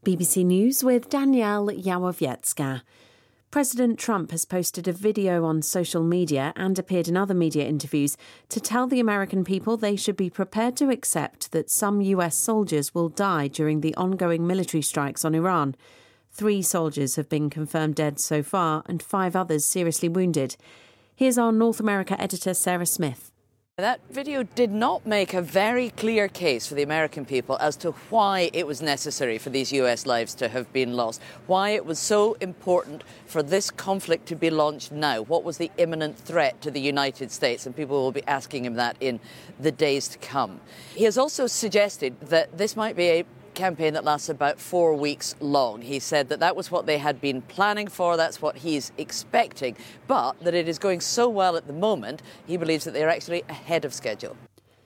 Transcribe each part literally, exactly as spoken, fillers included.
B B C News with Danielle Yawowiecka. President Trump has posted a video on social media and appeared in other media interviews to tell the American people they should be prepared to accept that some U S soldiers will die during the ongoing military strikes on Iran. Three soldiers have been confirmed dead so far and five others seriously wounded. Here's our North America editor, Sarah Smith. That video did not make a very clear case for the American people as to why it was necessary for these U S lives to have been lost, why it was so important for this conflict to be launched now. What was the imminent threat to the United States? And people will be asking him that in the days to come. He has also suggested that this might be a campaign that lasts about four weeks long. He said that that was what they had been planning for, that's what he's expecting, but that it is going so well at the moment, he believes that they're actually ahead of schedule.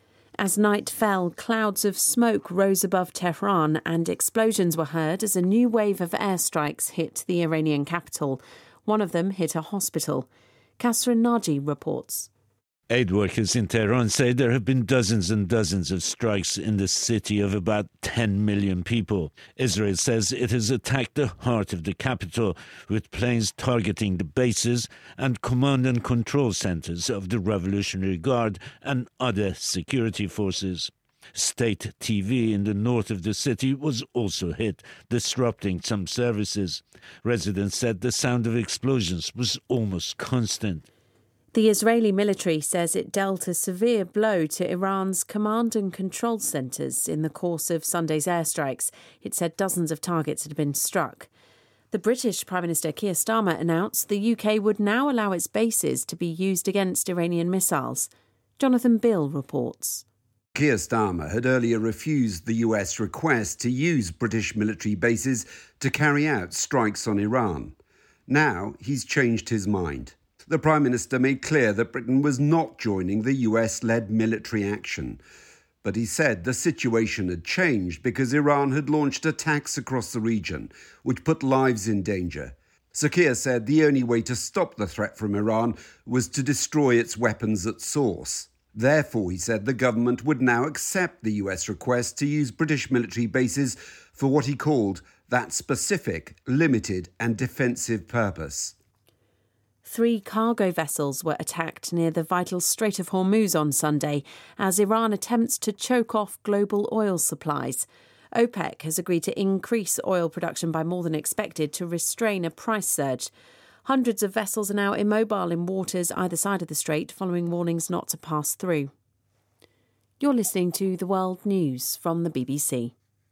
As night fell, clouds of smoke rose above Tehran and explosions were heard as a new wave of airstrikes hit the Iranian capital. One of them hit a hospital. Kasra Naji reports. Aid workers in Tehran say there have been dozens and dozens of strikes in the city of about ten million people. Israel says it has attacked the heart of the capital with planes targeting the bases and command and control centers of the Revolutionary Guard and other security forces. State T V in the north of the city was also hit, disrupting some services. Residents said the sound of explosions was almost constant. The Israeli military says it dealt a severe blow to Iran's command and control centres in the course of Sunday's airstrikes. It said dozens of targets had been struck. The British Prime Minister Keir Starmer announced the U K would now allow its bases to be used against Iranian missiles. Jonathan Bill reports. Keir Starmer had earlier refused the U S request to use British military bases to carry out strikes on Iran. Now he's changed his mind. The Prime Minister made clear that Britain was not joining the U S-led military action. But he said the situation had changed because Iran had launched attacks across the region, which put lives in danger. Sir Keir said the only way to stop the threat from Iran was to destroy its weapons at source. Therefore, he said the government would now accept the U S request to use British military bases for what he called that specific, limited and defensive purpose. Three cargo vessels were attacked near the vital Strait of Hormuz on Sunday as Iran attempts to choke off global oil supplies. OPEC has agreed to increase oil production by more than expected to restrain a price surge. Hundreds of vessels are now immobile in waters either side of the strait following warnings not to pass through. You're listening to The World News from the B B C.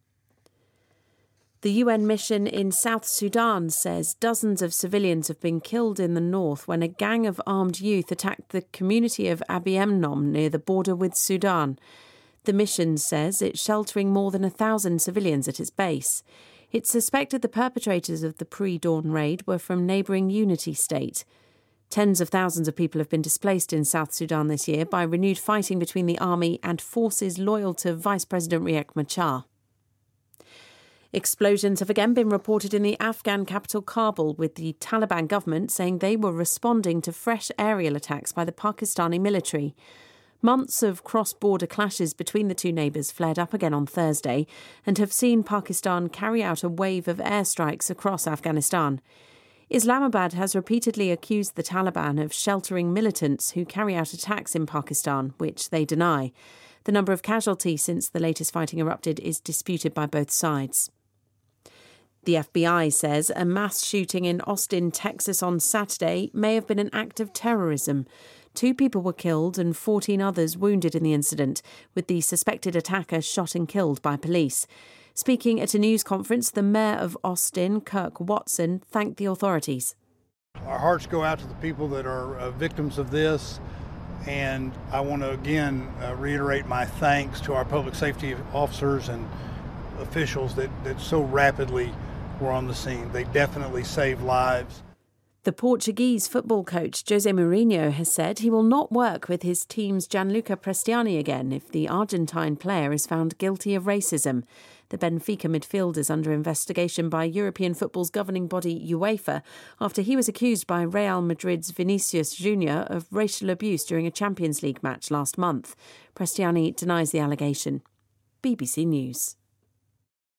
The U N mission in South Sudan says dozens of civilians have been killed in the north when a gang of armed youth attacked the community of Abiemnom near the border with Sudan. The mission says it's sheltering more than a thousand civilians at its base. It's suspected the perpetrators of the pre-dawn raid were from neighbouring Unity State. Tens of thousands of people have been displaced in South Sudan this year by renewed fighting between the army and forces loyal to Vice President Riek Machar. Explosions have again been reported in the Afghan capital Kabul, with the Taliban government saying they were responding to fresh aerial attacks by the Pakistani military. Months of cross-border clashes between the two neighbours flared up again on Thursday and have seen Pakistan carry out a wave of airstrikes across Afghanistan. Islamabad has repeatedly accused the Taliban of sheltering militants who carry out attacks in Pakistan, which they deny. The number of casualties since the latest fighting erupted is disputed by both sides. The F B I says a mass shooting in Austin, Texas on Saturday may have been an act of terrorism. Two people were killed and fourteen others wounded in the incident, with the suspected attacker shot and killed by police. Speaking at a news conference, the mayor of Austin, Kirk Watson, thanked the authorities. Our hearts go out to the people that are uh, victims of this, and I want to again uh, reiterate my thanks to our public safety officers and officials that, that so rapidly were on the scene. They definitely saved lives. The Portuguese football coach Jose Mourinho has said he will not work with his team's Gianluca Prestiani again if the Argentine player is found guilty of racism. The Benfica midfielder is under investigation by European football's governing body UEFA after he was accused by Real Madrid's Vinicius Junior of racial abuse during a Champions League match last month. Prestiani denies the allegation. B B C News.